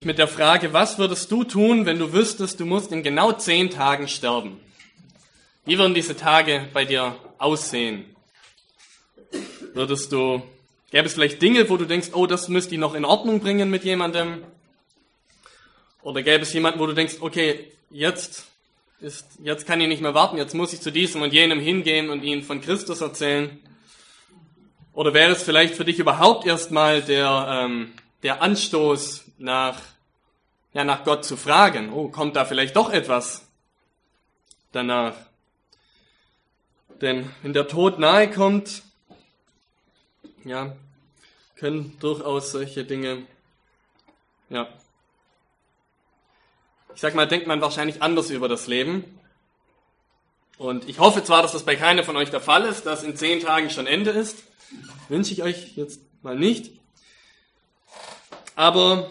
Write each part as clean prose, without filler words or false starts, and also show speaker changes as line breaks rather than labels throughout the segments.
Mit der Frage, was würdest du tun, wenn du wüsstest, du musst in genau 10 Tagen sterben? Wie würden diese Tage bei dir aussehen? Gäbe es vielleicht Dinge, wo du denkst, oh, das müsste ich noch in Ordnung bringen mit jemandem? Oder gäbe es jemanden, wo du denkst, okay, jetzt kann ich nicht mehr warten, jetzt muss ich zu diesem und jenem hingehen und ihnen von Christus erzählen? Oder wäre es vielleicht für dich überhaupt erstmal der Anstoß nach Gott zu fragen, oh, kommt da vielleicht doch etwas danach? Denn wenn der Tod nahe kommt, können durchaus solche Dinge, denkt man wahrscheinlich anders über das Leben. Und ich hoffe zwar, dass das bei keinem von euch der Fall ist, dass in 10 Tagen schon Ende ist. Wünsche ich euch jetzt mal nicht. Aber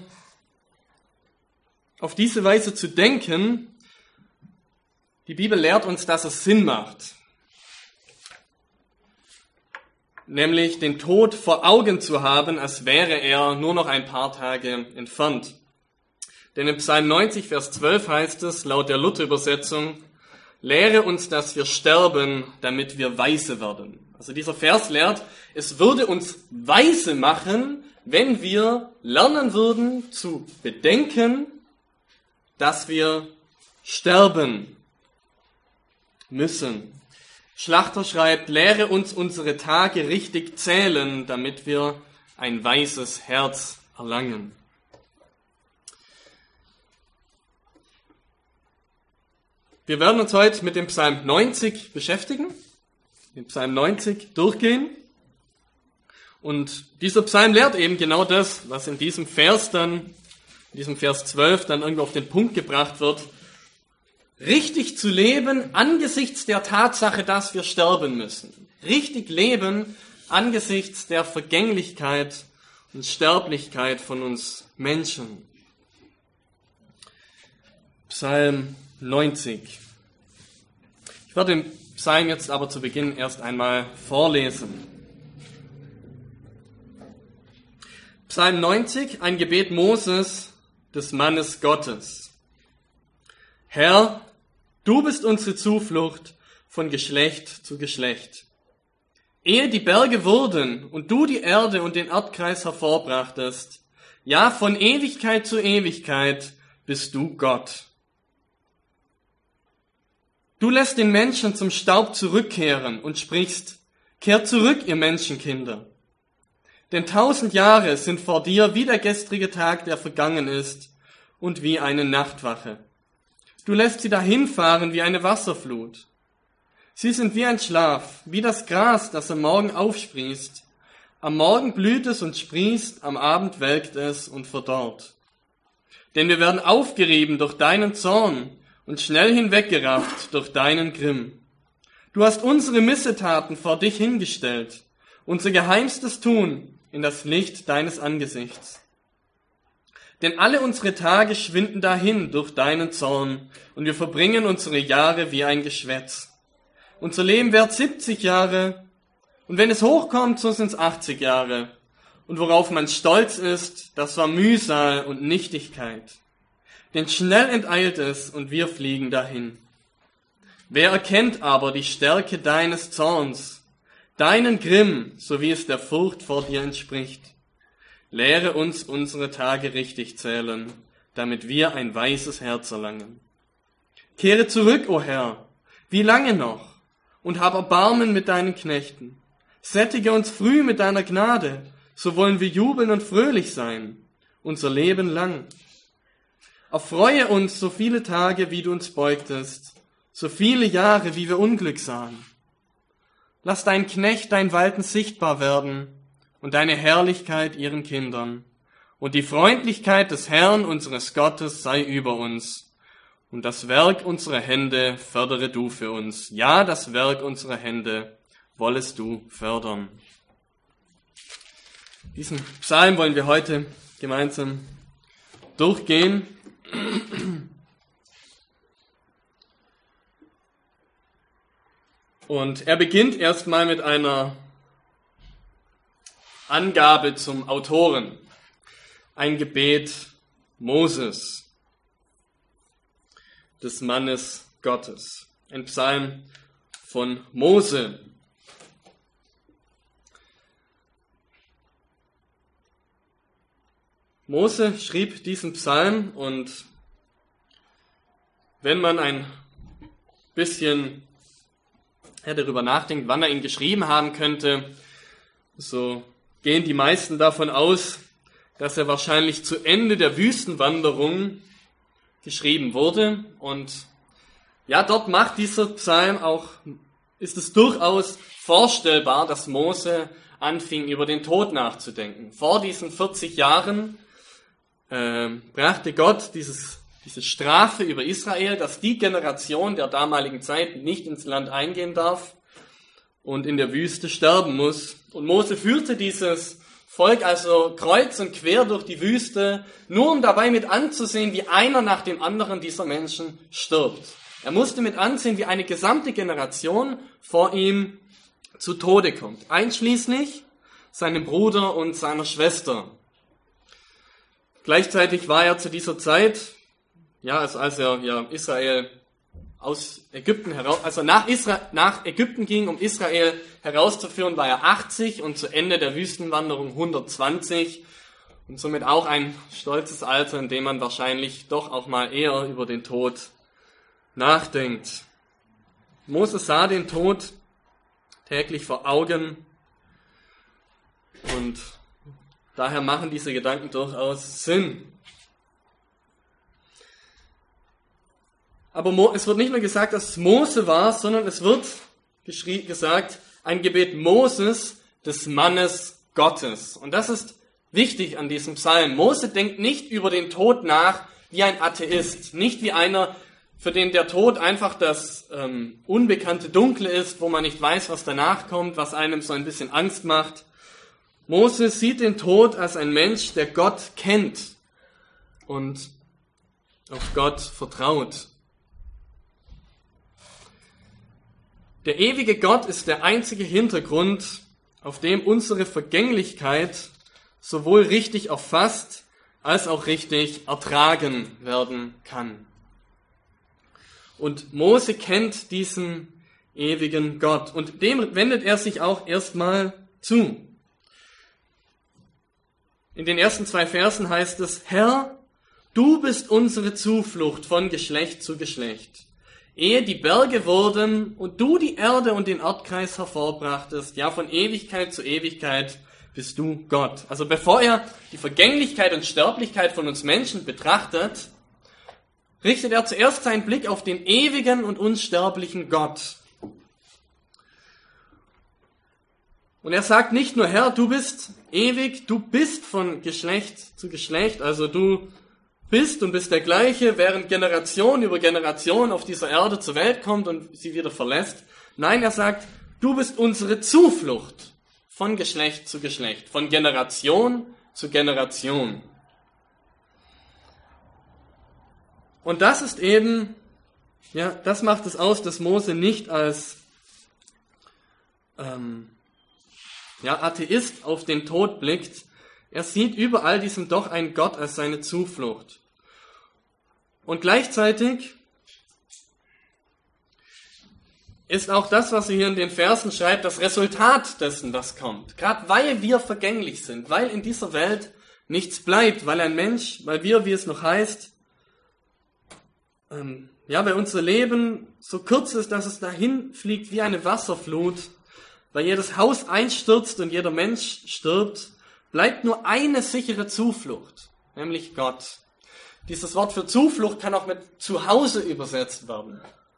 auf diese Weise zu denken, die Bibel lehrt uns, dass es Sinn macht. Nämlich den Tod vor Augen zu haben, als wäre er nur noch ein paar Tage entfernt. Denn im Psalm 90, Vers 12 heißt es, laut der Luther-Übersetzung, lehre uns, dass wir sterben, damit wir weise werden. Also dieser Vers lehrt, es würde uns weise machen, wenn wir lernen würden zu bedenken, dass wir sterben müssen. Schlachter schreibt, lehre uns unsere Tage richtig zählen, damit wir ein weises Herz erlangen. Wir werden uns heute mit dem Psalm 90 beschäftigen, den Psalm 90 durchgehen. Und dieser Psalm lehrt eben genau das, was in diesem Vers 12 dann irgendwo auf den Punkt gebracht wird. Richtig zu leben angesichts der Tatsache, dass wir sterben müssen. Richtig leben angesichts der Vergänglichkeit und Sterblichkeit von uns Menschen. Psalm 90. Ich werde den Psalm jetzt aber zu Beginn erst einmal vorlesen. Psalm 90, ein Gebet Moses, des Mannes Gottes. Herr, du bist unsere Zuflucht von Geschlecht zu Geschlecht. Ehe die Berge wurden und du die Erde und den Erdkreis hervorbrachtest, ja, von Ewigkeit zu Ewigkeit bist du Gott. Du lässt den Menschen zum Staub zurückkehren und sprichst, kehrt zurück, ihr Menschenkinder. Denn 1000 Jahre sind vor dir wie der gestrige Tag, der vergangen ist, und wie eine Nachtwache. Du lässt sie dahinfahren wie eine Wasserflut. Sie sind wie ein Schlaf, wie das Gras, das am Morgen aufsprießt. Am Morgen blüht es und sprießt, am Abend welkt es und verdorrt. Denn wir werden aufgerieben durch deinen Zorn und schnell hinweggerafft durch deinen Grimm. Du hast unsere Missetaten vor dich hingestellt, unser geheimstes Tun in das Licht deines Angesichts. Denn alle unsere Tage schwinden dahin durch deinen Zorn, und wir verbringen unsere Jahre wie ein Geschwätz. Unser Leben währt 70 Jahre, und wenn es hochkommt, so sind es 80 Jahre. Und worauf man stolz ist, das war Mühsal und Nichtigkeit. Denn schnell enteilt es, und wir fliegen dahin. Wer erkennt aber die Stärke deines Zorns, deinen Grimm, so wie es der Furcht vor dir entspricht? Lehre uns unsere Tage richtig zählen, damit wir ein weises Herz erlangen. Kehre zurück, o Herr, wie lange noch? Und hab Erbarmen mit deinen Knechten. Sättige uns früh mit deiner Gnade, so wollen wir jubeln und fröhlich sein, unser Leben lang. Erfreue uns so viele Tage, wie du uns beugtest, so viele Jahre, wie wir Unglück sahen. Lass dein Knecht dein Walten sichtbar werden und deine Herrlichkeit ihren Kindern. Und die Freundlichkeit des Herrn, unseres Gottes, sei über uns. Und das Werk unserer Hände fördere du für uns. Ja, das Werk unserer Hände wollest du fördern. Diesen Psalm wollen wir heute gemeinsam durchgehen. Und er beginnt erstmal mit einer Angabe zum Autoren. Ein Gebet Moses, des Mannes Gottes. Ein Psalm von Mose. Mose schrieb diesen Psalm, und wenn man ein bisschen darüber nachdenkt, wann er ihn geschrieben haben könnte, so gehen die meisten davon aus, dass er wahrscheinlich zu Ende der Wüstenwanderung geschrieben wurde. Und ja, dort macht dieser Psalm auch, ist es durchaus vorstellbar, dass Mose anfing, über den Tod nachzudenken. Vor diesen 40 Jahren brachte Gott diese Strafe über Israel, dass die Generation der damaligen Zeit nicht ins Land eingehen darf und in der Wüste sterben muss. Und Mose führte dieses Volk also kreuz und quer durch die Wüste, nur um dabei mit anzusehen, wie einer nach dem anderen dieser Menschen stirbt. Er musste mit ansehen, wie eine gesamte Generation vor ihm zu Tode kommt, einschließlich seinem Bruder und seiner Schwester. Gleichzeitig war er zu dieser Zeit, als er Israel aus Ägypten heraus, als er nach Ägypten ging, um Israel herauszuführen, war er 80 und zu Ende der Wüstenwanderung 120 und somit auch ein stolzes Alter, in dem man wahrscheinlich doch auch mal eher über den Tod nachdenkt. Mose sah den Tod täglich vor Augen, und daher machen diese Gedanken durchaus Sinn. Aber es wird nicht nur gesagt, dass es Mose war, sondern es wird gesagt, ein Gebet Moses, des Mannes Gottes. Und das ist wichtig an diesem Psalm. Mose denkt nicht über den Tod nach wie ein Atheist, nicht wie einer, für den der Tod einfach das unbekannte Dunkle ist, wo man nicht weiß, was danach kommt, was einem so ein bisschen Angst macht. Mose sieht den Tod als ein Mensch, der Gott kennt und auf Gott vertraut. Der ewige Gott ist der einzige Hintergrund, auf dem unsere Vergänglichkeit sowohl richtig erfasst als auch richtig ertragen werden kann. Und Mose kennt diesen ewigen Gott, und dem wendet er sich auch erstmal zu. In den ersten 2 Versen heißt es: Herr, du bist unsere Zuflucht von Geschlecht zu Geschlecht. Ehe die Berge wurden und du die Erde und den Erdkreis hervorbrachtest, ja, von Ewigkeit zu Ewigkeit bist du Gott. Also bevor er die Vergänglichkeit und Sterblichkeit von uns Menschen betrachtet, richtet er zuerst seinen Blick auf den ewigen und unsterblichen Gott. Und er sagt nicht nur: Herr, du bist ewig, du bist von Geschlecht zu Geschlecht, also du bist und bist der gleiche, während Generation über Generation auf dieser Erde zur Welt kommt und sie wieder verlässt. Nein, er sagt, du bist unsere Zuflucht von Geschlecht zu Geschlecht, von Generation zu Generation. Und das ist eben, das macht es aus, dass Mose nicht als Atheist auf den Tod blickt. Er sieht über all diesem doch einen Gott als seine Zuflucht. Und gleichzeitig ist auch das, was er hier in den Versen schreibt, das Resultat dessen, was kommt. Gerade weil wir vergänglich sind, weil in dieser Welt nichts bleibt, weil ein Mensch, weil wir, wie es noch heißt, weil unser Leben so kurz ist, dass es dahin fliegt wie eine Wasserflut, weil jedes Haus einstürzt und jeder Mensch stirbt, bleibt nur eine sichere Zuflucht, nämlich Gott. Dieses Wort für Zuflucht kann auch mit Zuhause übersetzt werden.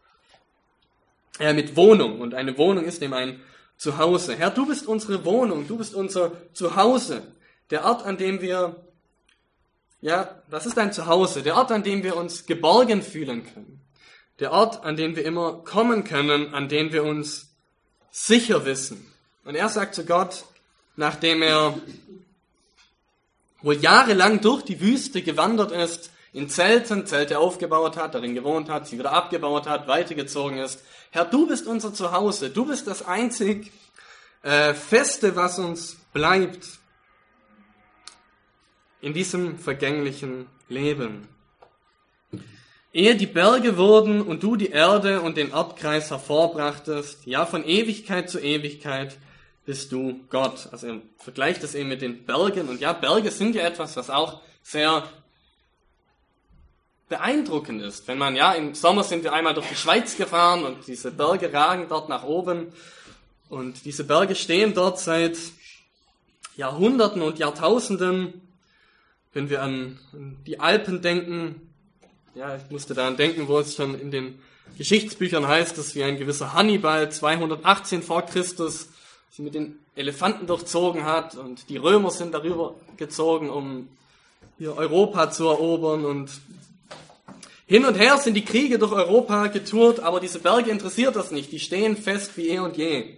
Mit Wohnung. Und eine Wohnung ist eben ein Zuhause. Herr, du bist unsere Wohnung, du bist unser Zuhause. Der Ort, an dem wir, das ist ein Zuhause. Der Ort, an dem wir uns geborgen fühlen können. Der Ort, an den wir immer kommen können, an den wir uns sicher wissen. Und er sagt zu Gott, nachdem er wohl jahrelang durch die Wüste gewandert ist, in Zelte aufgebaut hat, darin gewohnt hat, sie wieder abgebaut hat, weitergezogen ist. Herr, du bist unser Zuhause, du bist das einzig Feste, was uns bleibt in diesem vergänglichen leben. Ehe die Berge wurden und du die Erde und den Erdkreis hervorbrachtest, ja, von Ewigkeit zu Ewigkeit bist du Gott. Also er vergleicht das eben mit den Bergen. Und ja, Berge sind ja etwas, was auch sehr beeindruckend ist. Wenn man, ja, im Sommer sind wir einmal durch die Schweiz gefahren und diese Berge ragen dort nach oben. Und diese Berge stehen dort seit Jahrhunderten und Jahrtausenden. Wenn wir an die Alpen denken, ja, ich musste daran denken, wo es schon in den Geschichtsbüchern heißt, dass wie ein gewisser Hannibal 218 vor Christus sie mit den Elefanten durchzogen hat und die Römer sind darüber gezogen, um hier Europa zu erobern und hin und her sind die Kriege durch Europa getourt, aber diese Berge interessiert das nicht, die stehen fest wie eh und je.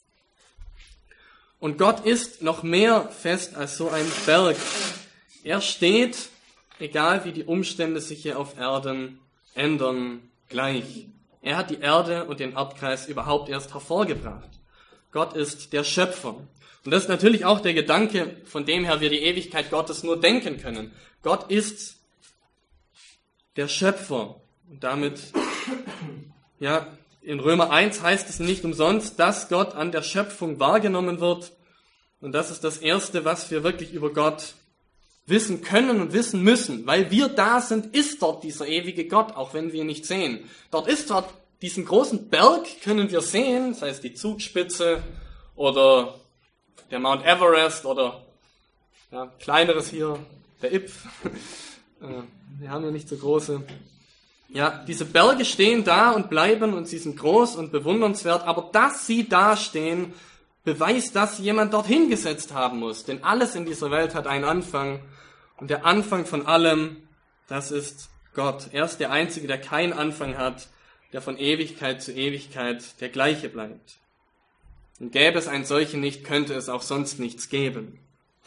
Und Gott ist noch mehr fest als so ein Berg. Er steht, egal wie die Umstände sich hier auf Erden ändern, gleich. Er hat die Erde und den Erdkreis überhaupt erst hervorgebracht. Gott ist der Schöpfer. Und das ist natürlich auch der Gedanke, von dem her wir die Ewigkeit Gottes nur denken können. Gott ist der Schöpfer. Und damit, ja, in Römer 1 heißt es nicht umsonst, dass Gott an der Schöpfung wahrgenommen wird. Und das ist das Erste, was wir wirklich über Gott wissen können und wissen müssen. Weil wir da sind, ist dort dieser ewige Gott, auch wenn wir ihn nicht sehen. Dort ist dort diesen großen Berg, können wir sehen, das heißt die Zugspitze oder der Mount Everest oder ja, kleineres hier, der Ypf. Wir haben ja nicht so große. Ja, diese Berge stehen da und bleiben und sie sind groß und bewundernswert, aber dass sie da stehen, beweist, dass jemand dorthin gesetzt haben muss. Denn alles in dieser Welt hat einen Anfang. Und der Anfang von allem, das ist Gott. Er ist der Einzige, der keinen Anfang hat, der von Ewigkeit zu Ewigkeit der gleiche bleibt. Und gäbe es einen solchen nicht, könnte es auch sonst nichts geben.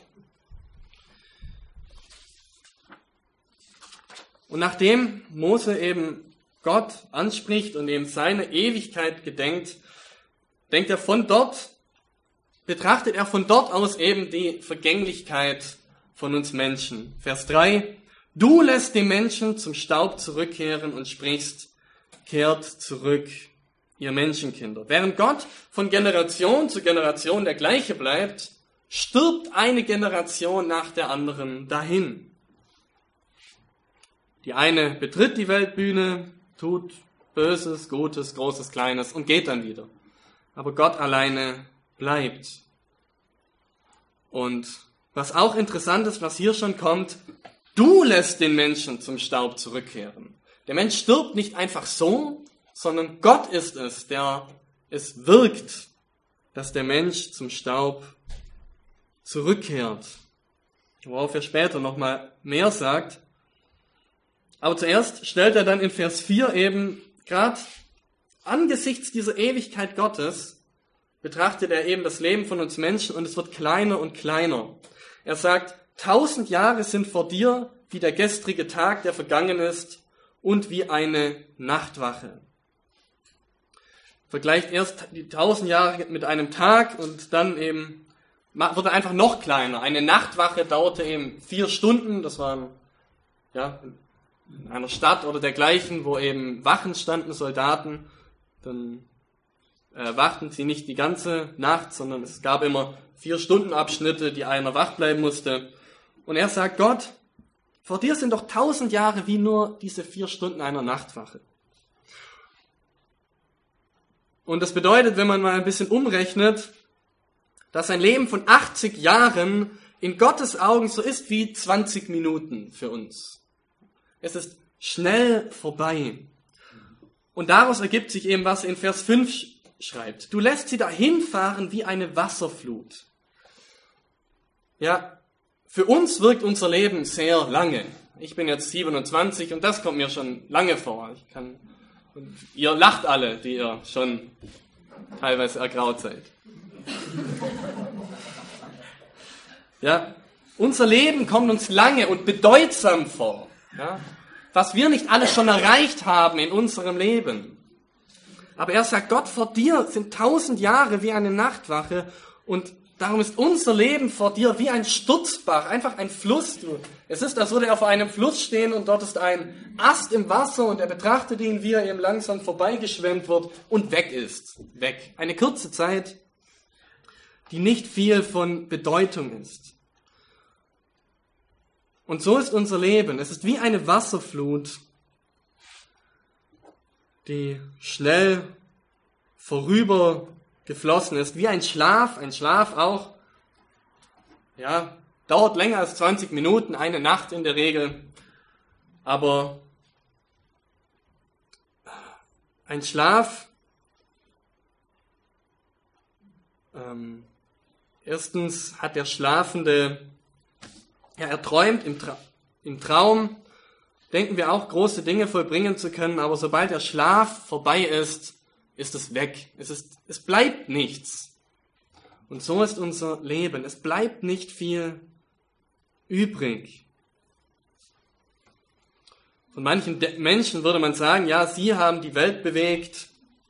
Und nachdem Mose eben Gott anspricht und eben seine Ewigkeit gedenkt, betrachtet er von dort aus eben die Vergänglichkeit von uns Menschen. Vers 3, du lässt die Menschen zum Staub zurückkehren und sprichst, kehrt zurück, ihr Menschenkinder. Während Gott von Generation zu Generation der gleiche bleibt, stirbt eine Generation nach der anderen dahin. Die eine betritt die Weltbühne, tut Böses, Gutes, Großes, Kleines und geht dann wieder. Aber Gott alleine bleibt. Und was auch interessant ist, was hier schon kommt, du lässt den Menschen zum Staub zurückkehren. Der Mensch stirbt nicht einfach so, sondern Gott ist es, der es wirkt, dass der Mensch zum Staub zurückkehrt. Worauf er später nochmal mehr sagt. Aber zuerst stellt er dann in Vers 4 eben, gerade angesichts dieser Ewigkeit Gottes, betrachtet er eben das Leben von uns Menschen und es wird kleiner und kleiner. Er sagt, 1000 Jahre sind vor dir wie der gestrige Tag, der vergangen ist, und wie eine Nachtwache. Vergleicht erst die 1000 Jahre mit einem Tag und dann eben wird er einfach noch kleiner. Eine Nachtwache dauerte eben 4 Stunden, das waren ja in einer Stadt oder dergleichen, wo eben Wachen standen, Soldaten, dann wachten sie nicht die ganze Nacht, sondern es gab immer 4-Stunden-Abschnitte, die einer wach bleiben musste. Und er sagt, Gott, vor dir sind doch 1000 Jahre wie nur diese 4 Stunden einer Nachtwache. Und das bedeutet, wenn man mal ein bisschen umrechnet, dass ein Leben von 80 Jahren in Gottes Augen so ist wie 20 Minuten für uns. Es ist schnell vorbei. Und daraus ergibt sich eben, was in Vers 5 schreibt. Du lässt sie dahin fahren wie eine Wasserflut. Ja, für uns wirkt unser Leben sehr lange. Ich bin jetzt 27 und das kommt mir schon lange vor. Und ihr lacht alle, die ihr schon teilweise ergraut seid. Ja, unser Leben kommt uns lange und bedeutsam vor. Ja, was wir nicht alles schon erreicht haben in unserem Leben. Aber er sagt, Gott, vor dir sind 1000 Jahre wie eine Nachtwache und Darum ist unser Leben vor dir wie ein Sturzbach, einfach ein Fluss. Es ist, als würde er vor einem Fluss stehen und dort ist ein Ast im Wasser und er betrachtet ihn, wie er ihm langsam vorbeigeschwemmt wird und weg ist. Weg. Eine kurze Zeit, die nicht viel von Bedeutung ist. Und so ist unser Leben. Es ist wie eine Wasserflut, die schnell vorüber geflossen ist, wie ein Schlaf auch, ja, dauert länger als 20 Minuten, eine Nacht in der Regel, aber ein Schlaf, erstens hat der Schlafende, ja, er träumt im Traum, denken wir auch, große Dinge vollbringen zu können, aber sobald der Schlaf vorbei ist es weg. Es bleibt nichts. Und so ist unser Leben. Es bleibt nicht viel übrig. Von manchen Menschen würde man sagen, ja, sie haben die Welt bewegt.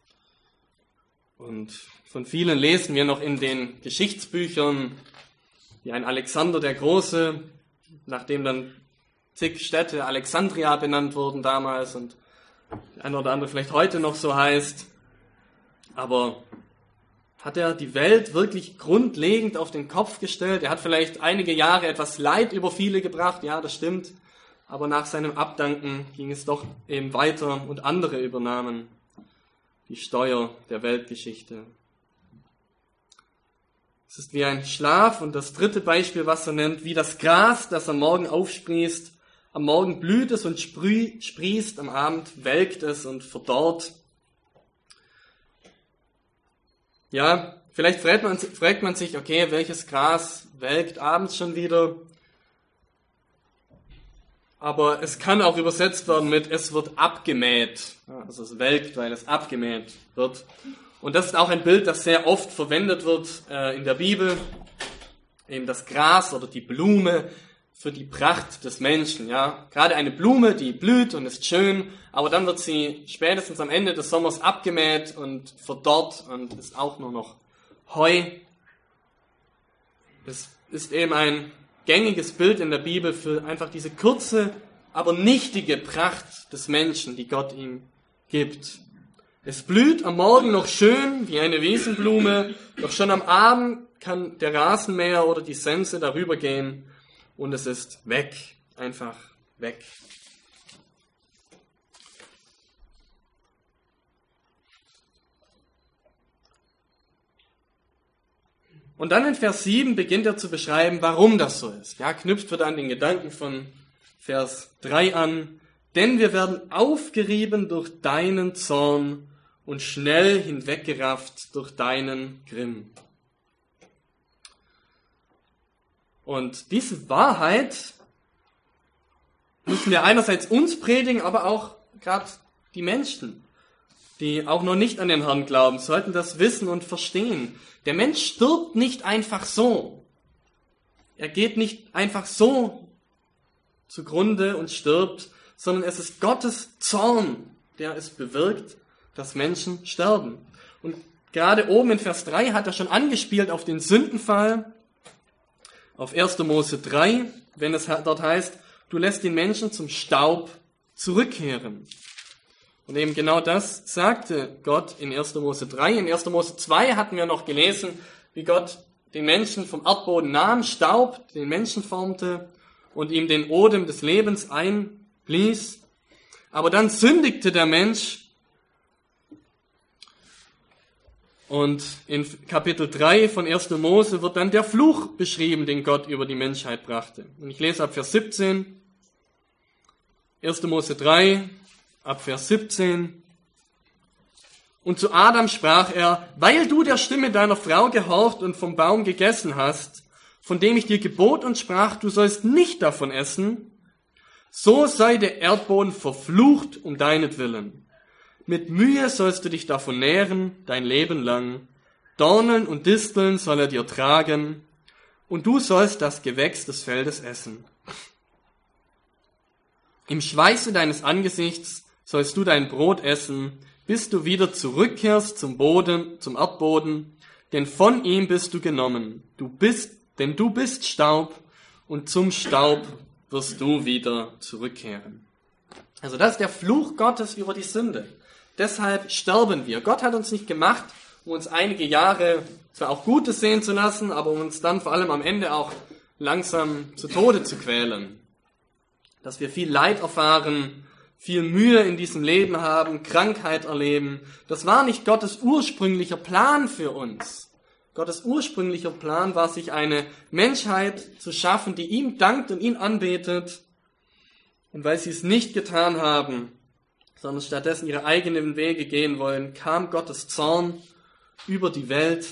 Und von vielen lesen wir noch in den Geschichtsbüchern, wie ein Alexander der Große, nachdem dann zig Städte Alexandria benannt wurden damals und die eine oder andere vielleicht heute noch so heißt. Aber hat er die Welt wirklich grundlegend auf den Kopf gestellt? Er hat vielleicht einige Jahre etwas Leid über viele gebracht, ja, das stimmt. Aber nach seinem Abdanken ging es doch eben weiter und andere übernahmen die Steuer der Weltgeschichte. Es ist wie ein Schlaf und das dritte Beispiel, was er nennt, wie das Gras, das am Morgen aufsprießt. Am Morgen blüht es und sprießt, am Abend welkt es und verdorrt. Ja, vielleicht fragt man sich, okay, welches Gras welkt abends schon wieder? Aber es kann auch übersetzt werden mit, es wird abgemäht. Also es welkt, weil es abgemäht wird. Und das ist auch ein Bild, das sehr oft verwendet wird in der Bibel. Eben das Gras oder die Blume für die Pracht des Menschen. Ja, gerade eine Blume, die blüht und ist schön, aber dann wird sie spätestens am Ende des Sommers abgemäht und verdorrt und ist auch nur noch Heu. Es ist eben ein gängiges Bild in der Bibel für einfach diese kurze, aber nichtige Pracht des Menschen, die Gott ihm gibt. Es blüht am Morgen noch schön wie eine Wiesenblume, doch schon am Abend kann der Rasenmäher oder die Sense darüber gehen und es ist weg, einfach weg. Und dann in Vers 7 beginnt er zu beschreiben, warum das so ist. Ja, knüpft wird an den Gedanken von Vers 3 an. Denn wir werden aufgerieben durch deinen Zorn und schnell hinweggerafft durch deinen Grimm. Und diese Wahrheit müssen wir einerseits uns predigen, aber auch gerade die Menschen, die auch noch nicht an den Herrn glauben, sollten das wissen und verstehen. Der Mensch stirbt nicht einfach so. Er geht nicht einfach so zugrunde und stirbt, sondern es ist Gottes Zorn, der es bewirkt, dass Menschen sterben. Und gerade oben in Vers 3 hat er schon angespielt auf den Sündenfall, auf 1. Mose 3, wenn es dort heißt, du lässt den Menschen zum Staub zurückkehren. Und eben genau das sagte Gott in 1. Mose 3. In 1. Mose 2 hatten wir noch gelesen, wie Gott den Menschen vom Erdboden nahm, Staub, den Menschen formte und ihm den Odem des Lebens einblies. Aber dann sündigte der Mensch. Und in Kapitel 3 von 1. Mose wird dann der Fluch beschrieben, den Gott über die Menschheit brachte. Und ich lese ab Vers 17. 1. Mose 3, ab Vers 17. Und zu Adam sprach er, weil du der Stimme deiner Frau gehorcht und vom Baum gegessen hast, von dem ich dir gebot und sprach, du sollst nicht davon essen, so sei der Erdboden verflucht um deinetwillen. Mit Mühe sollst du dich davon nähren, dein Leben lang. Dornen und Disteln soll er dir tragen, und du sollst das Gewächs des Feldes essen. Im Schweiße deines Angesichts sollst du dein Brot essen, bis du wieder zurückkehrst zum Erdboden, denn von ihm bist du genommen. Denn du bist Staub und zum Staub wirst du wieder zurückkehren. Also das ist der Fluch Gottes über die Sünde. Deshalb sterben wir. Gott hat uns nicht gemacht, um uns einige Jahre zwar auch Gutes sehen zu lassen, aber um uns dann vor allem am Ende auch langsam zu Tode zu quälen. Dass wir viel Leid erfahren, viel Mühe in diesem Leben haben, Krankheit erleben. Das war nicht Gottes ursprünglicher Plan für uns. Gottes ursprünglicher Plan war, sich eine Menschheit zu schaffen, die ihm dankt und ihn anbetet. Und weil sie es nicht getan haben, sondern stattdessen ihre eigenen Wege gehen wollen, kam Gottes Zorn über die Welt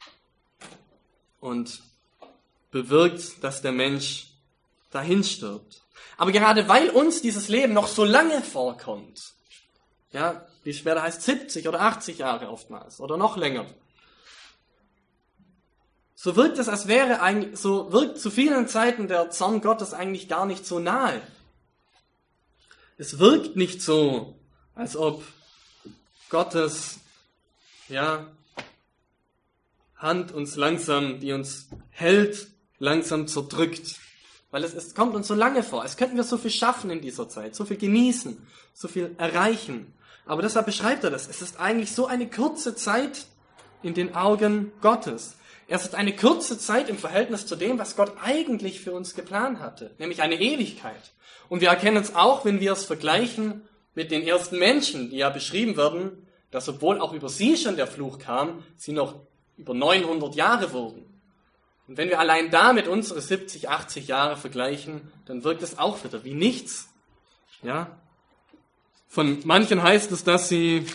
und bewirkt, dass der Mensch dahin stirbt. Aber gerade weil uns dieses Leben noch so lange vorkommt, ja, wie es später heißt, 70 oder 80 Jahre oftmals oder noch länger, so wirkt es, so wirkt zu vielen Zeiten der Zorn Gottes eigentlich gar nicht so nahe. Es wirkt nicht so, als ob Gottes, Hand uns langsam, die uns hält, langsam zerdrückt. Weil es kommt uns so lange vor. Als könnten wir so viel schaffen in dieser Zeit, so viel genießen, so viel erreichen. Aber deshalb beschreibt er das. Es ist eigentlich so eine kurze Zeit in den Augen Gottes. Es ist eine kurze Zeit im Verhältnis zu dem, was Gott eigentlich für uns geplant hatte, nämlich eine Ewigkeit. Und wir erkennen es auch, wenn wir es vergleichen mit den ersten Menschen, die ja beschrieben werden, dass obwohl auch über sie schon der Fluch kam, sie noch über 900 Jahre wurden. Und wenn wir allein damit unsere 70, 80 Jahre vergleichen, dann wirkt es auch wieder wie nichts. Ja? Von manchen heißt es, dass sie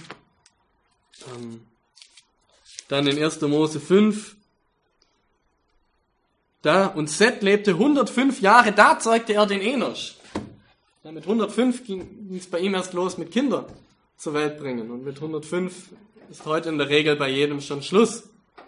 dann in 1. Mose 5 und Seth lebte 105 Jahre, da zeugte er den Enosch. Ja, mit 105 ging es bei ihm erst los mit Kindern zur Welt bringen. Und mit 105 ist heute in der Regel bei jedem schon Schluss.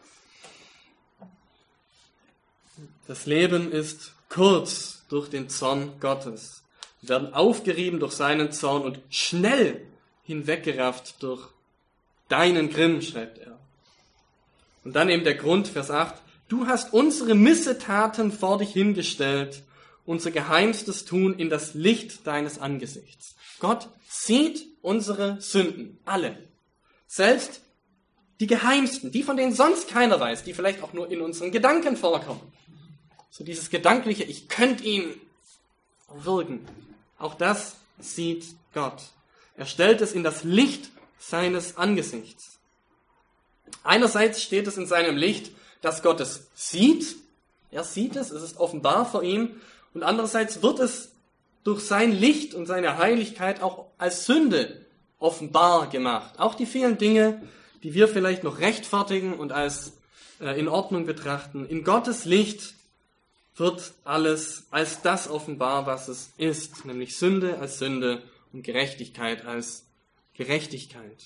Das Leben ist kurz durch den Zorn Gottes. Wir werden aufgerieben durch seinen Zorn und schnell hinweggerafft durch deinen Grimm, schreibt er. Und dann eben der Grund, Vers 8. Du hast unsere Missetaten vor dich hingestellt, unser geheimstes Tun in das Licht deines Angesichts. Gott sieht unsere Sünden, alle. Selbst die geheimsten, die von denen sonst keiner weiß, die vielleicht auch nur in unseren Gedanken vorkommen. So dieses gedankliche, ich könnte ihn würgen. Auch das sieht Gott. Er stellt es in das Licht seines Angesichts. Einerseits steht es in seinem Licht, dass Gott es sieht. Er sieht es ist offenbar vor ihm. Und andererseits wird es durch sein Licht und seine Heiligkeit auch als Sünde offenbar gemacht. Auch die vielen Dinge, die wir vielleicht noch rechtfertigen und als in Ordnung betrachten. In Gottes Licht wird alles als das offenbar, was es ist, nämlich Sünde als Sünde und Gerechtigkeit als Gerechtigkeit.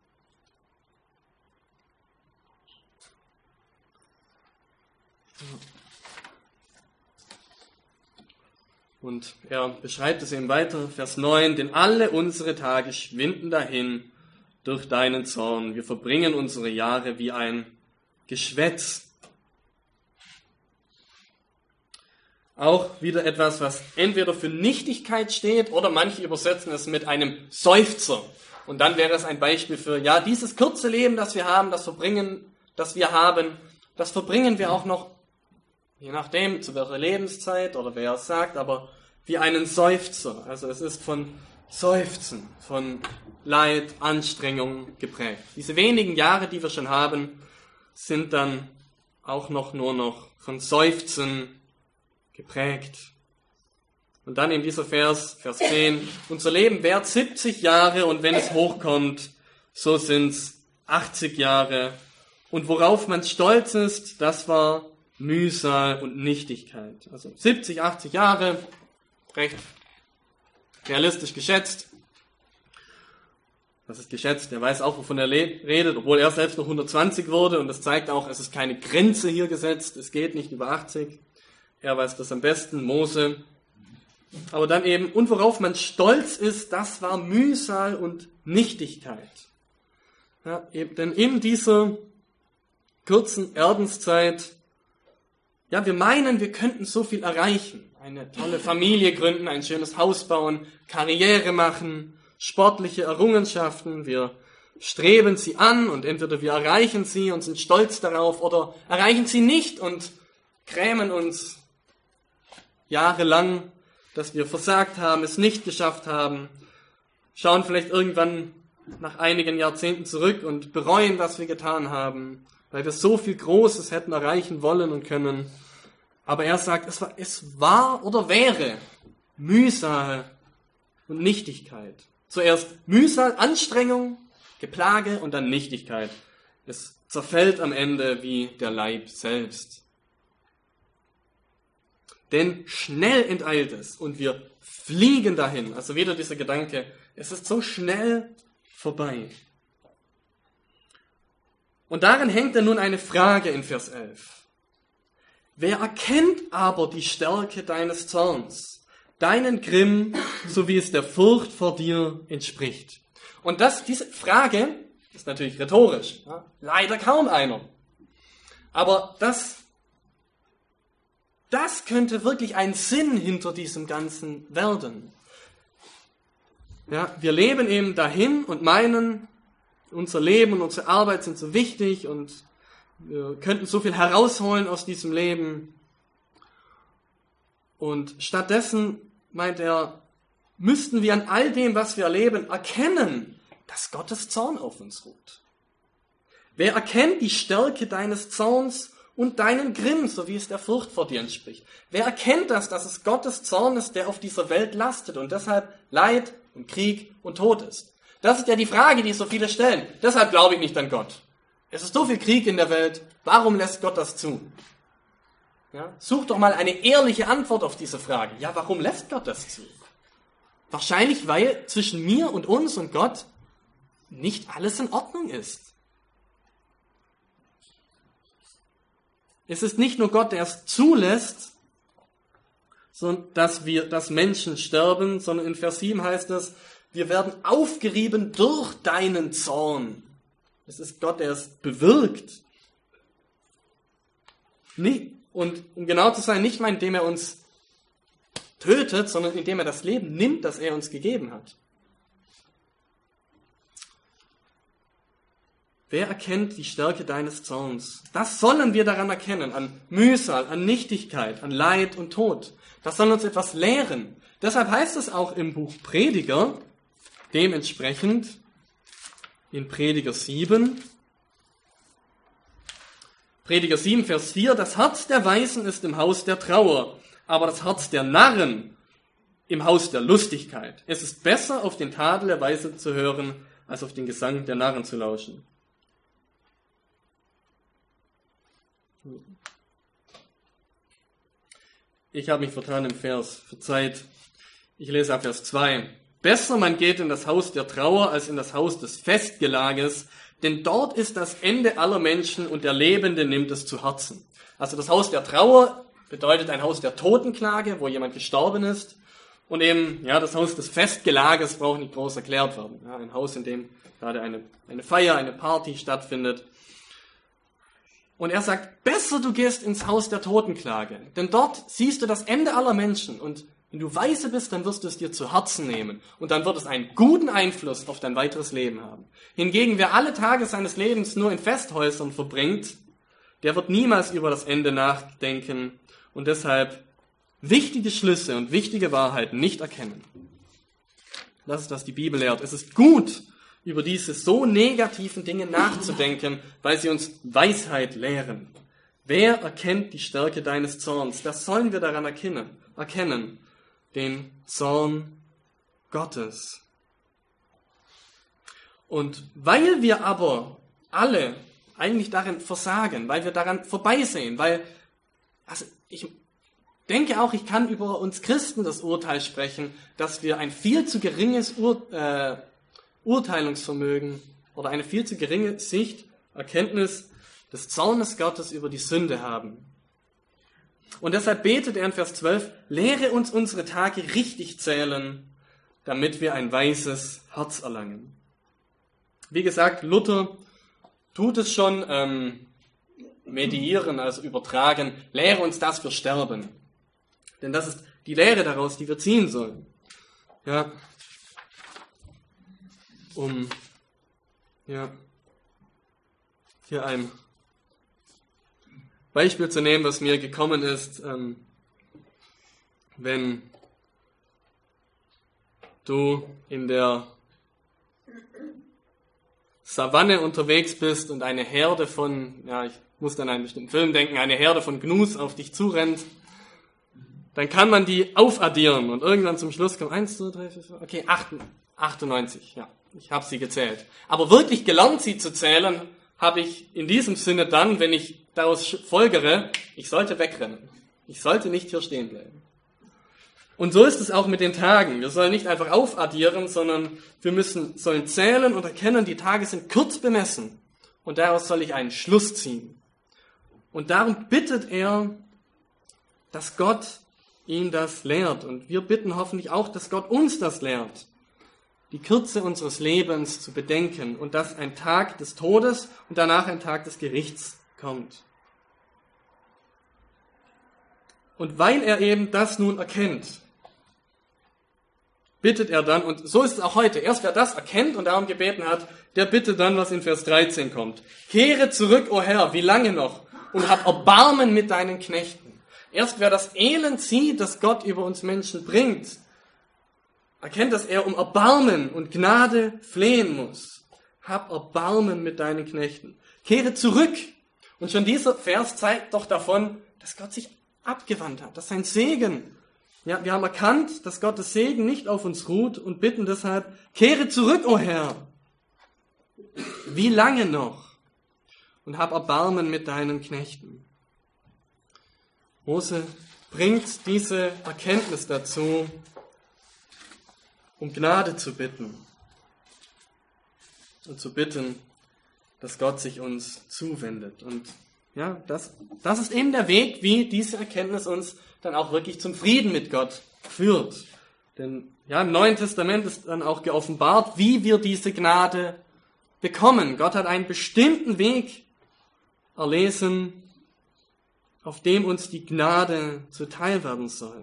Und er beschreibt es eben weiter, Vers 9, denn alle unsere Tage schwinden dahin durch deinen Zorn. Wir verbringen unsere Jahre wie ein Geschwätz. Auch wieder etwas, was entweder für Nichtigkeit steht oder manche übersetzen es mit einem Seufzer. Und dann wäre es ein Beispiel für, ja, dieses kurze Leben, das wir haben, das verbringen wir auch noch, je nachdem, zu welcher Lebenszeit oder wer es sagt, aber wie einen Seufzer. Also es ist von Seufzen, von Leid, Anstrengung geprägt. Diese wenigen Jahre, die wir schon haben, sind dann auch nur noch von Seufzen geprägt. Und dann in dieser Vers 10, unser Leben währt 70 Jahre und wenn es hochkommt, so sind's 80 Jahre. Und worauf man stolz ist, das war Mühsal und Nichtigkeit. Also 70, 80 Jahre, recht realistisch geschätzt. Was ist geschätzt? Er weiß auch, wovon er redet, obwohl er selbst noch 120 wurde. Und das zeigt auch, es ist keine Grenze hier gesetzt. Es geht nicht über 80. Er weiß das am besten, Mose. Aber dann eben, und worauf man stolz ist, das war Mühsal und Nichtigkeit. Ja, denn in dieser kurzen Erdenszeit, ja, wir meinen, wir könnten so viel erreichen. Eine tolle Familie gründen, ein schönes Haus bauen, Karriere machen, sportliche Errungenschaften. Wir streben sie an und entweder wir erreichen sie und sind stolz darauf oder erreichen sie nicht und grämen uns jahrelang, dass wir versagt haben, es nicht geschafft haben, schauen vielleicht irgendwann nach einigen Jahrzehnten zurück und bereuen, was wir getan haben, weil wir so viel Großes hätten erreichen wollen und können. Aber er sagt, es war oder wäre Mühsal und Nichtigkeit. Zuerst Mühsal, Anstrengung, Geplage und dann Nichtigkeit. Es zerfällt am Ende wie der Leib selbst. Denn schnell enteilt es und wir fliegen dahin. Also wieder dieser Gedanke, es ist so schnell vorbei. Und darin hängt dann nun eine Frage in Vers 11. Wer erkennt aber die Stärke deines Zorns, deinen Grimm, so wie es der Furcht vor dir entspricht? Und diese Frage ist natürlich rhetorisch. Ja? Leider kaum einer. Aber das könnte wirklich ein Sinn hinter diesem Ganzen werden. Ja, wir leben eben dahin und meinen, unser Leben und unsere Arbeit sind so wichtig und wir könnten so viel herausholen aus diesem Leben. Und stattdessen, meint er, müssten wir an all dem, was wir erleben, erkennen, dass Gottes Zorn auf uns ruht. Wer erkennt die Stärke deines Zorns und deinen Grimm, so wie es der Furcht vor dir entspricht? Wer erkennt das, dass es Gottes Zorn ist, der auf dieser Welt lastet und deshalb Leid und Krieg und Tod ist? Das ist ja die Frage, die so viele stellen. Deshalb glaube ich nicht an Gott. Es ist so viel Krieg in der Welt. Warum lässt Gott das zu? Ja, such doch mal eine ehrliche Antwort auf diese Frage. Ja, warum lässt Gott das zu? Wahrscheinlich, weil zwischen mir und uns und Gott nicht alles in Ordnung ist. Es ist nicht nur Gott, der es zulässt, dass Menschen sterben, sondern in Vers 7 heißt es, wir werden aufgerieben durch deinen Zorn. Es ist Gott, der es bewirkt. Und um genau zu sein, nicht mal indem er uns tötet, sondern indem er das Leben nimmt, das er uns gegeben hat. Wer erkennt die Stärke deines Zorns? Das sollen wir daran erkennen, an Mühsal, an Nichtigkeit, an Leid und Tod. Das soll uns etwas lehren. Deshalb heißt es auch im Buch Prediger, dementsprechend in Prediger 7, Vers 4, das Herz der Weisen ist im Haus der Trauer, aber das Herz der Narren im Haus der Lustigkeit. Es ist besser, auf den Tadel der Weisen zu hören, als auf den Gesang der Narren zu lauschen. Ich habe mich vertan im Vers, verzeiht. Ich lese ab Vers 2. Besser man geht in das Haus der Trauer als in das Haus des Festgelages, denn dort ist das Ende aller Menschen und der Lebende nimmt es zu Herzen. Also das Haus der Trauer bedeutet ein Haus der Totenklage, wo jemand gestorben ist. Und eben, ja, das Haus des Festgelages braucht nicht groß erklärt werden. Ja, ein Haus, in dem gerade eine Feier, eine Party stattfindet. Und er sagt, besser du gehst ins Haus der Totenklage, denn dort siehst du das Ende aller Menschen und wenn du weise bist, dann wirst du es dir zu Herzen nehmen und dann wird es einen guten Einfluss auf dein weiteres Leben haben. Hingegen, wer alle Tage seines Lebens nur in Festhäusern verbringt, der wird niemals über das Ende nachdenken und deshalb wichtige Schlüsse und wichtige Wahrheiten nicht erkennen. Das ist, was die Bibel lehrt. Es ist gut, über diese so negativen Dinge nachzudenken, weil sie uns Weisheit lehren. Wer erkennt die Stärke deines Zorns? Das sollen wir daran erkennen. Den Zorn Gottes. Und weil wir aber alle eigentlich darin versagen, weil wir daran vorbeisehen, ich denke auch, ich kann über uns Christen das Urteil sprechen, dass wir ein viel zu geringes Urteilungsvermögen oder eine viel zu geringe Erkenntnis des Zornes Gottes über die Sünde haben. Und deshalb betet er in Vers 12, lehre uns unsere Tage richtig zählen, damit wir ein weises Herz erlangen. Wie gesagt, Luther tut es schon mediieren, also übertragen, lehre uns das für Sterben. Denn das ist die Lehre daraus, die wir ziehen sollen. Ja, hier ein Beispiel zu nehmen, was mir gekommen ist, wenn du in der Savanne unterwegs bist und eine Herde von, ich muss an einen bestimmten Film denken, eine Herde von Gnus auf dich zurennt, dann kann man die aufaddieren und irgendwann zum Schluss kommt 1, 2, 3, 4, 5, okay, 98, ja, ich habe sie gezählt. Aber wirklich gelernt, sie zu zählen, habe ich in diesem Sinne dann, wenn ich daraus folgere, ich sollte wegrennen. Ich sollte nicht hier stehen bleiben. Und so ist es auch mit den Tagen. Wir sollen nicht einfach aufaddieren, sondern wir sollen zählen und erkennen, die Tage sind kurz bemessen. Und daraus soll ich einen Schluss ziehen. Und darum bittet er, dass Gott ihn das lehrt. Und wir bitten hoffentlich auch, dass Gott uns das lehrt. Die Kürze unseres Lebens zu bedenken und dass ein Tag des Todes und danach ein Tag des Gerichts kommt. Und weil er eben das nun erkennt, bittet er dann, und so ist es auch heute, erst wer das erkennt und darum gebeten hat, der bittet dann, was in Vers 13 kommt. Kehre zurück, o Herr, wie lange noch? Und hab Erbarmen mit deinen Knechten. Erst wer das Elend sieht, das Gott über uns Menschen bringt, erkennt, dass er um Erbarmen und Gnade flehen muss. Hab Erbarmen mit deinen Knechten. Kehre zurück. Und schon dieser Vers zeigt doch davon, dass Gott sich abgewandt hat, dass sein Segen, wir haben erkannt, dass Gottes Segen nicht auf uns ruht und bitten deshalb, kehre zurück, o Herr. Wie lange noch? Und hab Erbarmen mit deinen Knechten. Mose bringt diese Erkenntnis dazu, um Gnade zu bitten und zu bitten, dass Gott sich uns zuwendet. Und das ist eben der Weg, wie diese Erkenntnis uns dann auch wirklich zum Frieden mit Gott führt. Denn im Neuen Testament ist dann auch geoffenbart, wie wir diese Gnade bekommen. Gott hat einen bestimmten Weg erlesen, auf dem uns die Gnade zuteil werden soll.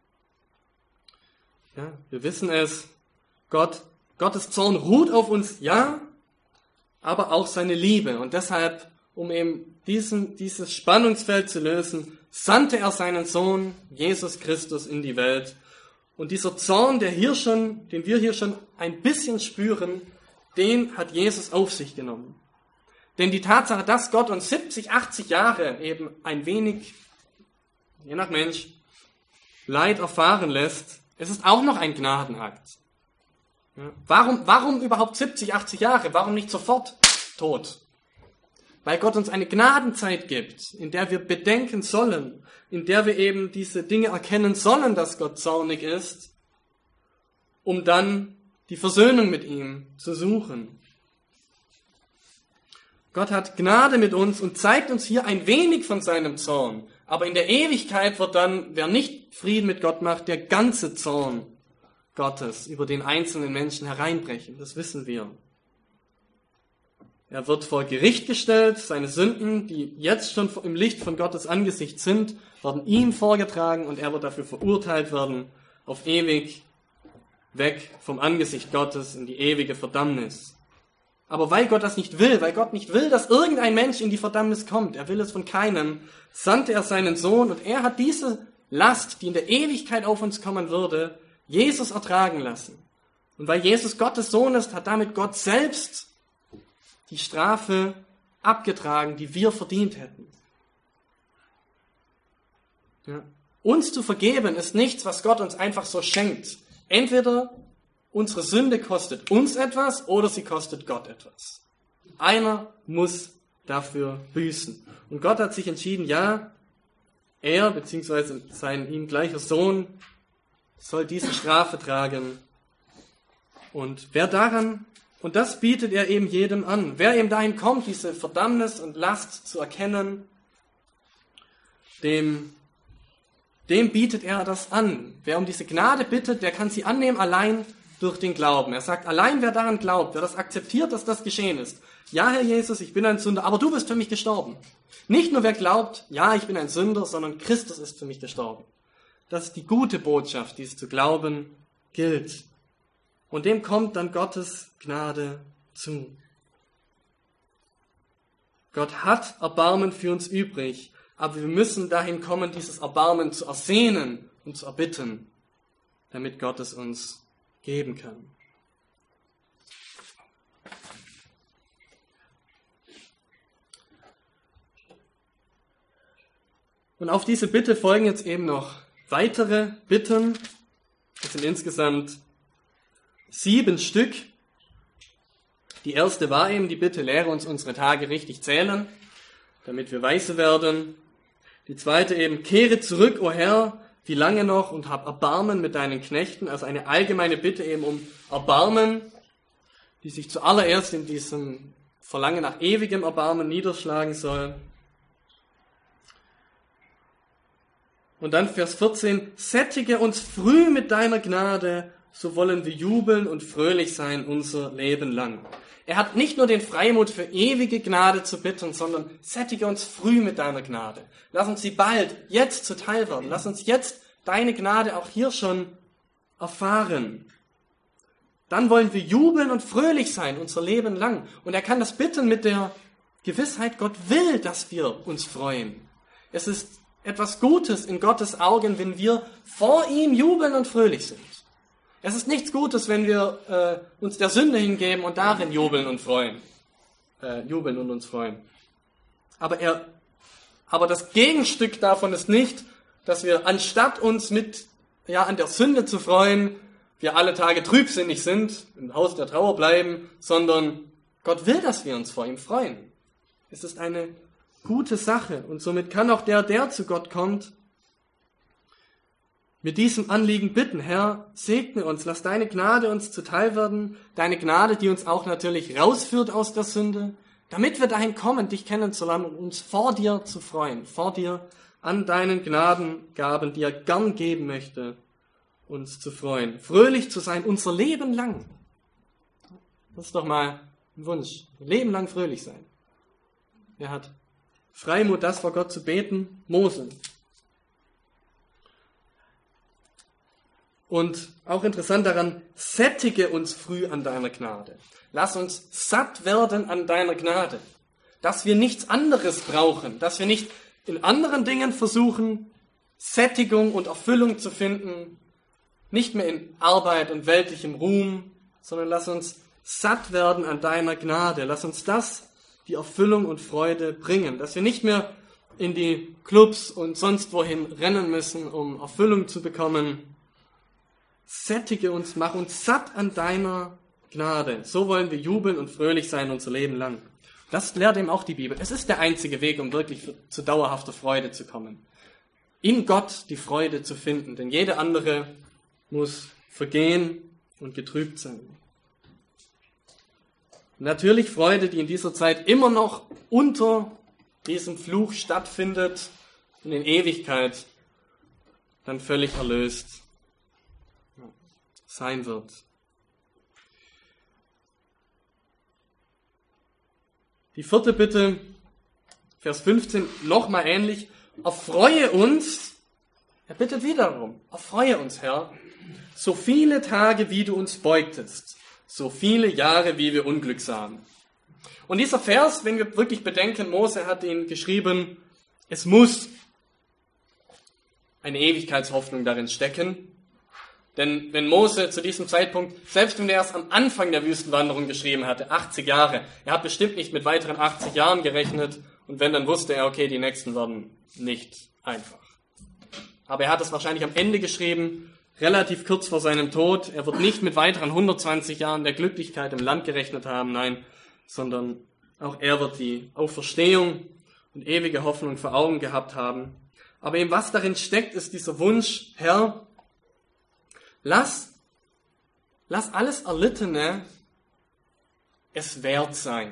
Ja, wir wissen es, Gottes Zorn ruht auf uns, aber auch seine Liebe. Und deshalb, um eben dieses Spannungsfeld zu lösen, sandte er seinen Sohn, Jesus Christus, in die Welt. Und dieser Zorn, den wir hier schon ein bisschen spüren, den hat Jesus auf sich genommen. Denn die Tatsache, dass Gott uns 70, 80 Jahre eben ein wenig, je nach Mensch, Leid erfahren lässt, es ist auch noch ein Gnadenakt. Ja. Warum überhaupt 70, 80 Jahre? Warum nicht sofort tot? Weil Gott uns eine Gnadenzeit gibt, in der wir bedenken sollen, in der wir eben diese Dinge erkennen sollen, dass Gott zornig ist, um dann die Versöhnung mit ihm zu suchen. Gott hat Gnade mit uns und zeigt uns hier ein wenig von seinem Zorn. Aber in der Ewigkeit wird dann, wer nicht Frieden mit Gott macht, der ganze Zorn Gottes über den einzelnen Menschen hereinbrechen. Das wissen wir. Er wird vor Gericht gestellt, seine Sünden, die jetzt schon im Licht von Gottes Angesicht sind, werden ihm vorgetragen und er wird dafür verurteilt werden, auf ewig weg vom Angesicht Gottes in die ewige Verdammnis. Aber weil Gott das nicht will, weil Gott nicht will, dass irgendein Mensch in die Verdammnis kommt, er will es von keinem, sandte er seinen Sohn und er hat diese Last, die in der Ewigkeit auf uns kommen würde, Jesus ertragen lassen. Und weil Jesus Gottes Sohn ist, hat damit Gott selbst die Strafe abgetragen, die wir verdient hätten. Ja. Uns zu vergeben ist nichts, was Gott uns einfach so schenkt. Entweder unsere Sünde kostet uns etwas oder sie kostet Gott etwas. Einer muss dafür büßen. Und Gott hat sich entschieden, er bzw. sein ihm gleicher Sohn soll diese Strafe tragen. Und und das bietet er eben jedem an. Wer eben dahin kommt, diese Verdammnis und Last zu erkennen, dem bietet er das an. Wer um diese Gnade bittet, der kann sie annehmen allein, durch den Glauben. Er sagt, allein wer daran glaubt, wer das akzeptiert, dass das geschehen ist. Ja, Herr Jesus, ich bin ein Sünder, aber du bist für mich gestorben. Nicht nur wer glaubt, ja, ich bin ein Sünder, sondern Christus ist für mich gestorben. Das ist die gute Botschaft, die es zu glauben gilt. Und dem kommt dann Gottes Gnade zu. Gott hat Erbarmen für uns übrig, aber wir müssen dahin kommen, dieses Erbarmen zu ersehnen und zu erbitten, damit Gott es uns geben kann. Und auf diese Bitte folgen jetzt eben noch weitere Bitten. Das sind insgesamt 7 Stück. Die erste war eben die Bitte, lehre uns unsere Tage richtig zählen, damit wir weise werden. Die zweite eben, kehre zurück, o Herr, wie lange noch, und hab Erbarmen mit deinen Knechten. Also eine allgemeine Bitte eben um Erbarmen, die sich zuallererst in diesem Verlangen nach ewigem Erbarmen niederschlagen soll. Und dann Vers 14, sättige uns früh mit deiner Gnade, so wollen wir jubeln und fröhlich sein unser Leben lang. Er hat nicht nur den Freimut für ewige Gnade zu bitten, sondern sättige uns früh mit deiner Gnade. Lass uns sie bald, jetzt zuteil werden. Lass uns jetzt deine Gnade auch hier schon erfahren. Dann wollen wir jubeln und fröhlich sein unser Leben lang. Und er kann das bitten mit der Gewissheit, Gott will, dass wir uns freuen. Es ist etwas Gutes in Gottes Augen, wenn wir vor ihm jubeln und fröhlich sind. Es ist nichts Gutes, wenn wir uns der Sünde hingeben und darin jubeln und uns freuen. Aber das Gegenstück davon ist nicht, dass wir anstatt uns an der Sünde zu freuen, wir alle Tage trübsinnig sind, im Haus der Trauer bleiben, sondern Gott will, dass wir uns vor ihm freuen. Es ist eine gute Sache und somit kann auch der zu Gott kommt, mit diesem Anliegen bitten, Herr, segne uns, lass deine Gnade uns zuteil werden, deine Gnade, die uns auch natürlich rausführt aus der Sünde, damit wir dahin kommen, dich kennenzulernen und uns vor dir zu freuen, vor dir an deinen Gnadengaben, die er gern geben möchte, uns zu freuen, fröhlich zu sein, unser Leben lang. Das ist doch mal ein Wunsch, ein Leben lang fröhlich sein. Er hat Freimut, das vor Gott zu beten, Mose. Und auch interessant daran, sättige uns früh an deiner Gnade. Lass uns satt werden an deiner Gnade. Dass wir nichts anderes brauchen, dass wir nicht in anderen Dingen versuchen, Sättigung und Erfüllung zu finden, nicht mehr in Arbeit und weltlichem Ruhm, sondern lass uns satt werden an deiner Gnade. Lass uns die Erfüllung und Freude bringen, dass wir nicht mehr in die Clubs und sonst wohin rennen müssen, um Erfüllung zu bekommen. Sättige uns, mach uns satt an deiner Gnade. So wollen wir jubeln und fröhlich sein unser Leben lang. Das lehrt eben auch die Bibel. Es ist der einzige Weg, um wirklich zu dauerhafter Freude zu kommen. In Gott die Freude zu finden, denn jede andere muss vergehen und getrübt sein. Natürlich Freude, die in dieser Zeit immer noch unter diesem Fluch stattfindet und in Ewigkeit dann völlig erlöst sein wird. Die 4. Bitte, Vers 15, nochmal ähnlich. Erfreue uns, er bittet wiederum, erfreue uns, Herr, so viele Tage, wie du uns beugtest, so viele Jahre, wie wir Unglück sahen. Und dieser Vers, wenn wir wirklich bedenken, Mose hat ihn geschrieben, es muss eine Ewigkeitshoffnung darin stecken. Denn wenn Mose zu diesem Zeitpunkt, selbst wenn er erst am Anfang der Wüstenwanderung geschrieben hatte, 80 Jahre, er hat bestimmt nicht mit weiteren 80 Jahren gerechnet und wenn, dann wusste er, okay, die nächsten werden nicht einfach. Aber er hat es wahrscheinlich am Ende geschrieben, relativ kurz vor seinem Tod. Er wird nicht mit weiteren 120 Jahren der Glücklichkeit im Land gerechnet haben, nein, sondern auch er wird die Auferstehung und ewige Hoffnung vor Augen gehabt haben. Aber eben was darin steckt, ist dieser Wunsch, Herr, lass alles Erlittene es wert sein.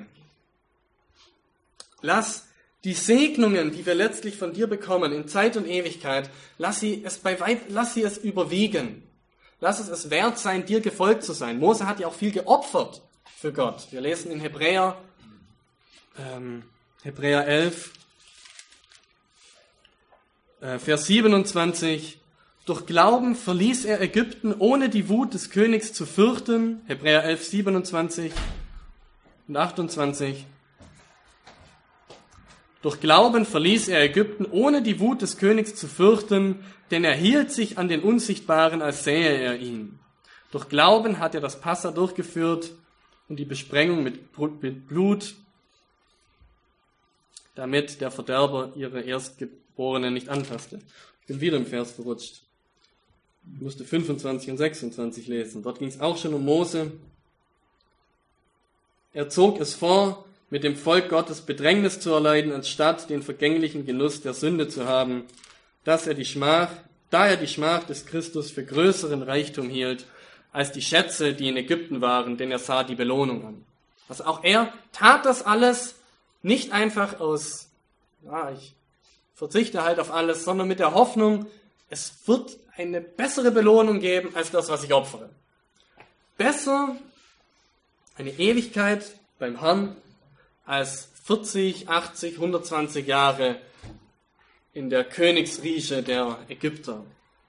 Lass die Segnungen, die wir letztlich von dir bekommen in Zeit und Ewigkeit, lass sie es überwiegen. Lass es wert sein, dir gefolgt zu sein. Mose hat ja auch viel geopfert für Gott. Wir lesen in Hebräer 11, Vers 27. Durch Glauben verließ er Ägypten, ohne die Wut des Königs zu fürchten. Hebräer 11, 27 und 28. Durch Glauben verließ er Ägypten, ohne die Wut des Königs zu fürchten, denn er hielt sich an den Unsichtbaren, als sähe er ihn. Durch Glauben hat er das Passa durchgeführt und die Besprengung mit Blut, damit der Verderber ihre Erstgeborenen nicht antasste. Ich bin wieder im Vers verrutscht. Ich musste 25 und 26 lesen. Dort ging es auch schon um Mose. Er zog es vor, mit dem Volk Gottes Bedrängnis zu erleiden, anstatt den vergänglichen Genuss der Sünde zu haben, da er die Schmach des Christus für größeren Reichtum hielt, als die Schätze, die in Ägypten waren, denn er sah die Belohnung an. Also auch er tat das alles nicht einfach aus, ich verzichte halt auf alles, sondern mit der Hoffnung, es wird eine bessere Belohnung geben, als das, was ich opfere. Besser eine Ewigkeit beim Herrn, als 40, 80, 120 Jahre in der Königsrieche der Ägypter.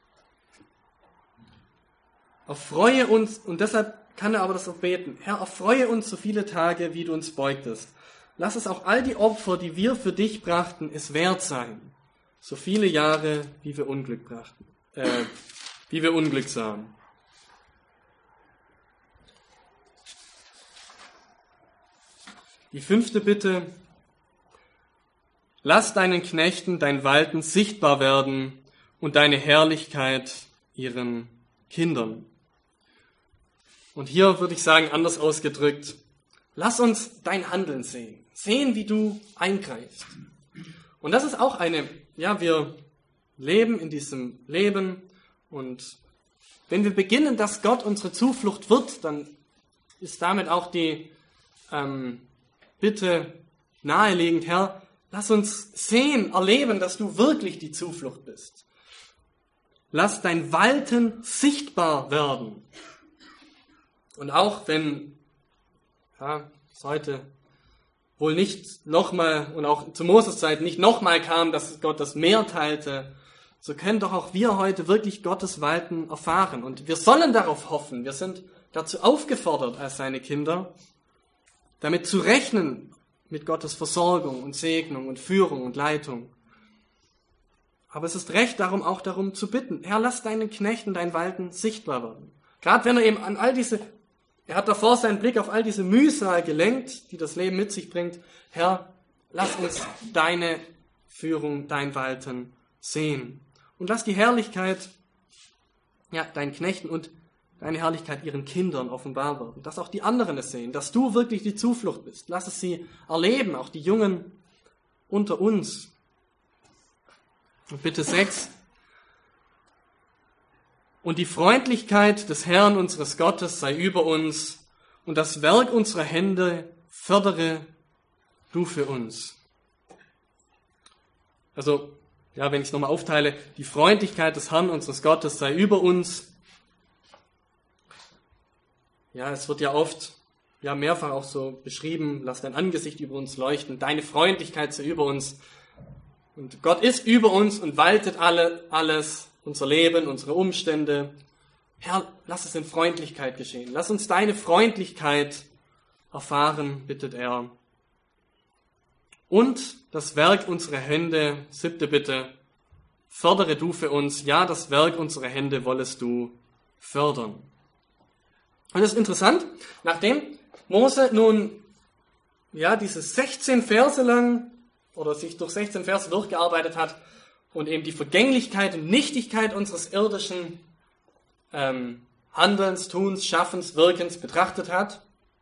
Erfreue uns, und deshalb kann er aber das auch beten, Herr, erfreue uns so viele Tage, wie du uns beugtest. Lass es auch all die Opfer, die wir für dich brachten, es wert sein. So viele Jahre, wie wir Unglück sahen. Die 5. Bitte, lass deinen Knechten dein Walten sichtbar werden und deine Herrlichkeit ihren Kindern. Und hier würde ich sagen, anders ausgedrückt, lass uns dein Handeln sehen. Sehen, wie du eingreifst. Und das ist auch wir leben in diesem Leben und wenn wir beginnen, dass Gott unsere Zuflucht wird, dann ist damit auch die Bitte naheliegend, Herr, lass uns sehen, erleben, dass du wirklich die Zuflucht bist. Lass dein Walten sichtbar werden. Und auch wenn es heute wohl nicht nochmal und auch zu Moses Zeit nicht nochmal kam, dass Gott das Meer teilte, so können doch auch wir heute wirklich Gottes Walten erfahren. Und wir sollen darauf hoffen. Wir sind dazu aufgefordert als seine Kinder, damit zu rechnen mit Gottes Versorgung und Segnung und Führung und Leitung. Aber es ist recht darum zu bitten, Herr, lass deinen Knechten dein Walten sichtbar werden. Gerade wenn er eben an er hat davor seinen Blick auf all diese Mühsal gelenkt, die das Leben mit sich bringt. Herr, lass uns deine Führung, dein Walten sehen. Und lass die Herrlichkeit, deinen Knechten und deine Herrlichkeit ihren Kindern offenbar werden. Dass auch die anderen es sehen, dass du wirklich die Zuflucht bist. Lass es sie erleben, auch die Jungen unter uns. Und bitte 6. Und die Freundlichkeit des Herrn unseres Gottes sei über uns und das Werk unserer Hände fördere du für uns. Also, wenn ich es nochmal aufteile, die Freundlichkeit des Herrn unseres Gottes sei über uns. Ja, es wird ja oft, mehrfach auch so beschrieben, lass dein Angesicht über uns leuchten, deine Freundlichkeit sei über uns. Und Gott ist über uns und waltet alles, unser Leben, unsere Umstände. Herr, lass es in Freundlichkeit geschehen. Lass uns deine Freundlichkeit erfahren, bittet er. Und das Werk unserer Hände, 7. Bitte, fördere du für uns. Ja, das Werk unserer Hände wollest du fördern. Und das ist interessant, nachdem Mose nun diese 16 Verse lang oder sich durch 16 Verse durchgearbeitet hat und eben die Vergänglichkeit und Nichtigkeit unseres irdischen Handelns, Tuns, Schaffens, Wirkens betrachtet hat,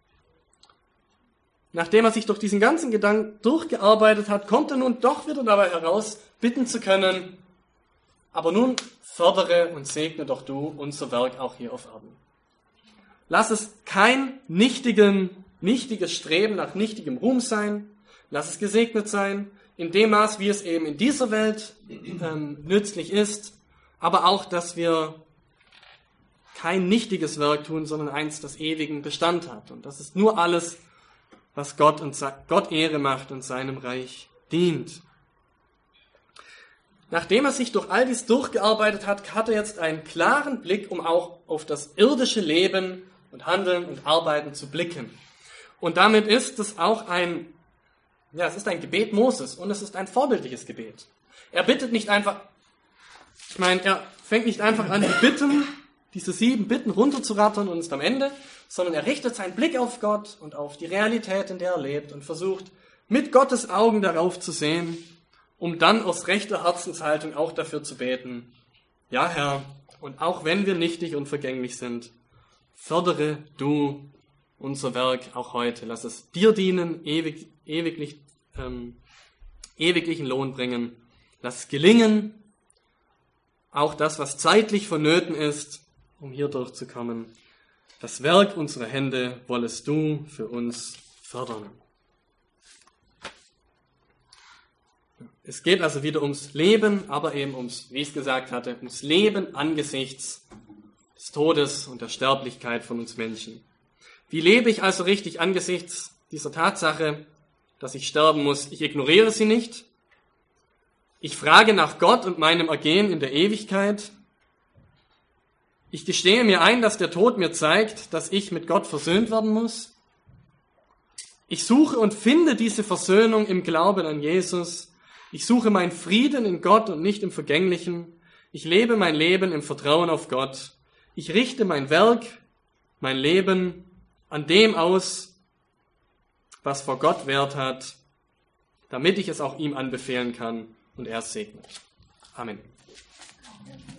nachdem er sich durch diesen ganzen Gedanken durchgearbeitet hat, kommt er nun doch wieder dabei heraus, bitten zu können, aber nun fördere und segne doch du unser Werk auch hier auf Erden. Lass es kein nichtiges Streben nach nichtigem Ruhm sein. Lass es gesegnet sein, in dem Maß, wie es eben in dieser Welt nützlich ist, aber auch, dass wir kein nichtiges Werk tun, sondern eins, das ewigen Bestand hat. Und das ist nur alles, was Gott Ehre macht und seinem Reich dient. Nachdem er sich durch all dies durchgearbeitet hat, hat er jetzt einen klaren Blick, um auch auf das irdische Leben und Handeln und Arbeiten zu blicken. Und damit ist es auch es ist ein Gebet Moses und es ist ein vorbildliches Gebet. Er bittet nicht einfach, er fängt nicht einfach an, diese 7 Bitten runterzurattern und ist am Ende, sondern er richtet seinen Blick auf Gott und auf die Realität, in der er lebt und versucht, mit Gottes Augen darauf zu sehen, um dann aus rechter Herzenshaltung auch dafür zu beten, ja Herr, und auch wenn wir nichtig und vergänglich sind, fördere du unser Werk auch heute. Lass es dir dienen, ewiglichen Lohn bringen. Lass es gelingen, auch das, was zeitlich vonnöten ist, um hier durchzukommen. Das Werk unserer Hände wollest du für uns fördern. Es geht also wieder ums Leben, aber eben wie ich es gesagt hatte, ums Leben angesichts des Todes und der Sterblichkeit von uns Menschen. Wie lebe ich also richtig angesichts dieser Tatsache, dass ich sterben muss? Ich ignoriere sie nicht. Ich frage nach Gott und meinem Ergehen in der Ewigkeit. Ich gestehe mir ein, dass der Tod mir zeigt, dass ich mit Gott versöhnt werden muss. Ich suche und finde diese Versöhnung im Glauben an Jesus. Ich suche meinen Frieden in Gott und nicht im Vergänglichen. Ich lebe mein Leben im Vertrauen auf Gott. Ich richte mein Werk, mein Leben an dem aus, was vor Gott Wert hat, damit ich es auch ihm anbefehlen kann und er es segnet. Amen.